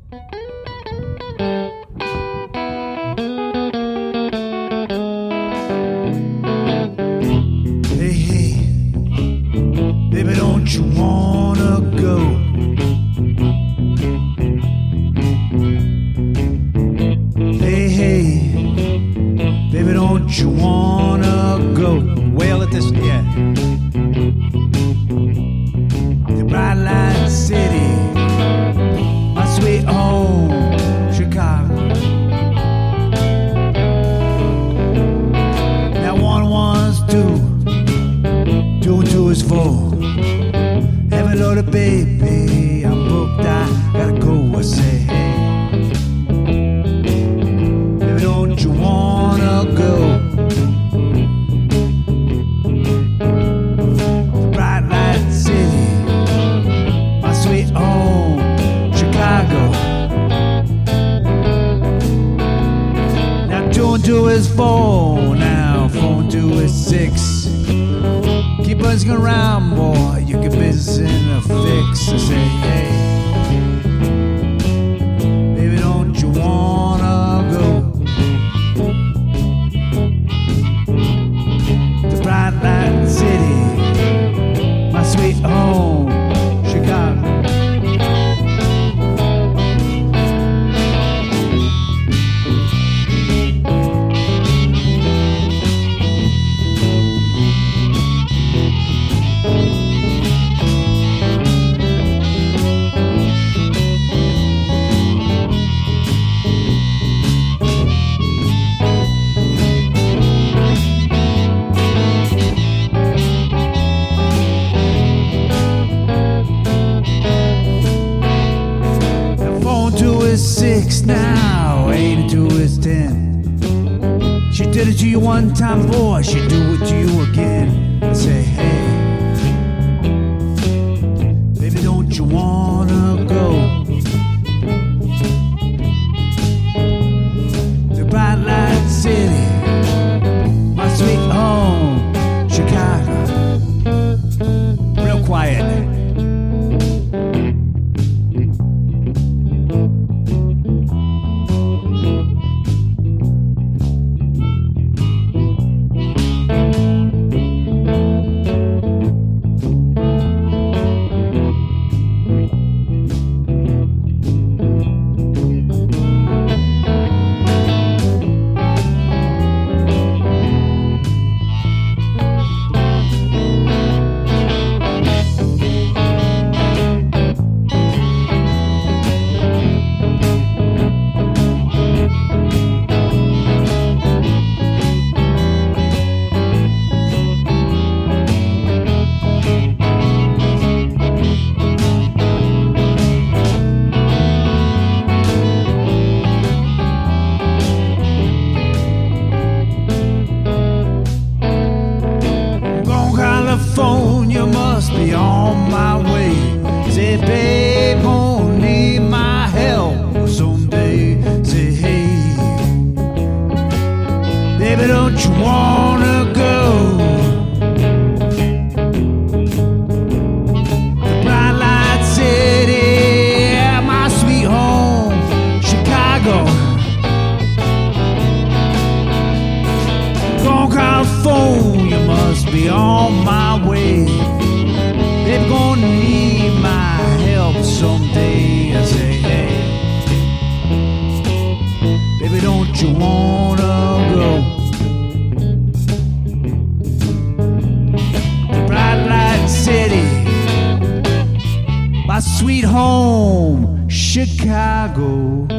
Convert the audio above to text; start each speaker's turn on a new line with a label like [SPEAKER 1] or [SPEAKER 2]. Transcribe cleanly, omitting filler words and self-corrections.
[SPEAKER 1] Hey, hey, baby, don't you wanna go? Hey, hey, baby, don't you wanna go? Wail at this, yeah. The bright light city, my sweet home, Chicago. Now one one's two, two and two is four. Heaven loaded, baby, I'm booked, I gotta go. I say, hey, baby, don't you wanna go? The bright light city, my sweet home, Chicago. Now two and two is four, now four and two is six. Keep buzzing around, boy, you get business in a fix. I say, hey, baby, don't you wanna go? The bright light city, my sweet home, Chicago. Two is six now, 8 and 2 is 10. She did it to you one time, boy, she'll do it to you again. I say, hey, baby, don't you wanna go? The bright light city, my sweet home, Chicago. Real quiet. California, must be on my way. Say, babe, gonna need my help someday. Say, hey, baby, don't you wanna go? The bright light city, my sweet home, Chicago. Gone California, must be on my way. Baby, gonna need my help someday. I say, hey, baby, don't you wanna go? The bright light city, my sweet home, Chicago.